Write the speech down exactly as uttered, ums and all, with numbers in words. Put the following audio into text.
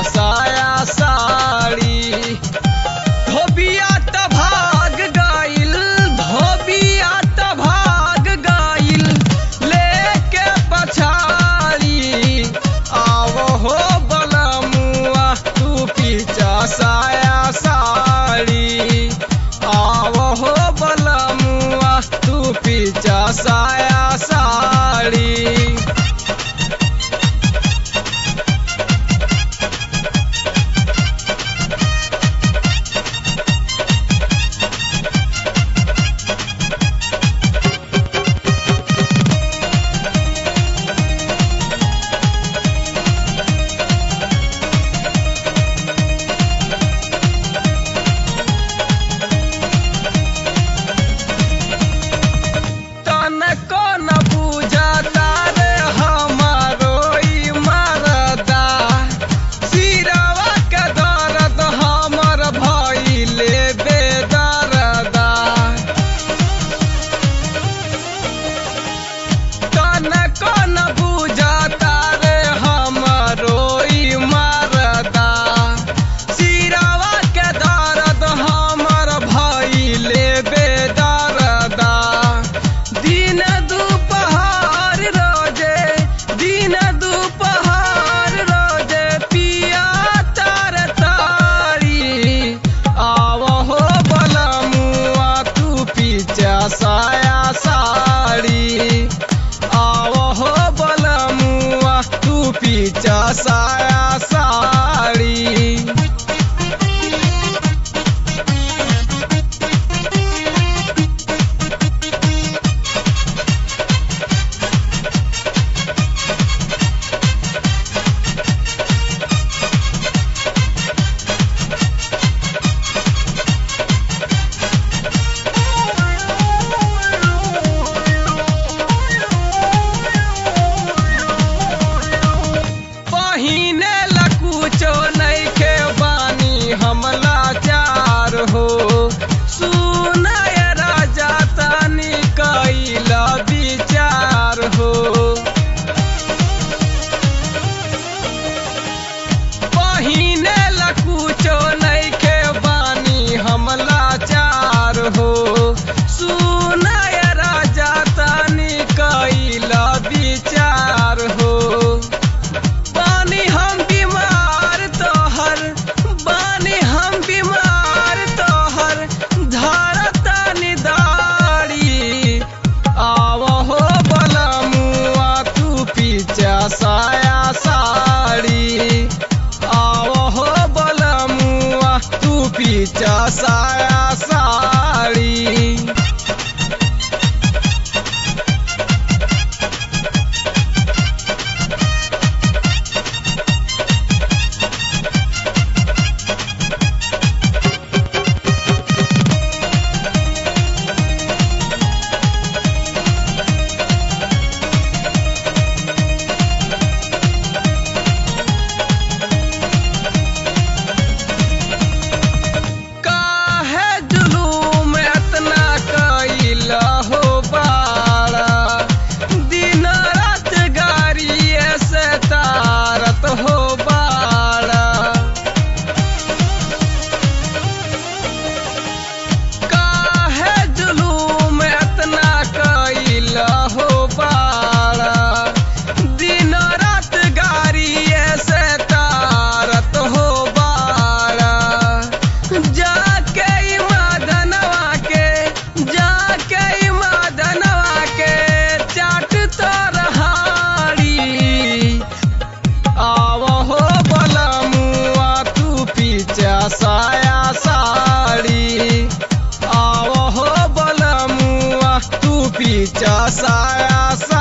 साया साड़ी। धोबिया त भाग गइल धोबिया त भाग गइल लेके पछाड़ी। आवो हो बलमुआ तू पीछा साया साड़ी। आवो हो बलमुआ तू पीछा साया साड़ी। साया साड़ी। आवो हो बलमुआ तू पीछा साया साड़ी। हो सुनाय राजा तनी कैला विचार हो। पहिने ला कुछो नइखे बानी हम लाचार हो। सुनाय राजा तनी कैला विचार हो। बानी हम बीमार तोहर बानी हम बीमार साया साड़ी। आवो हो बलमुआ तू पीछा साया साड़ी। साया साड़ी। आवो हो बलमुआ तू पीछा साया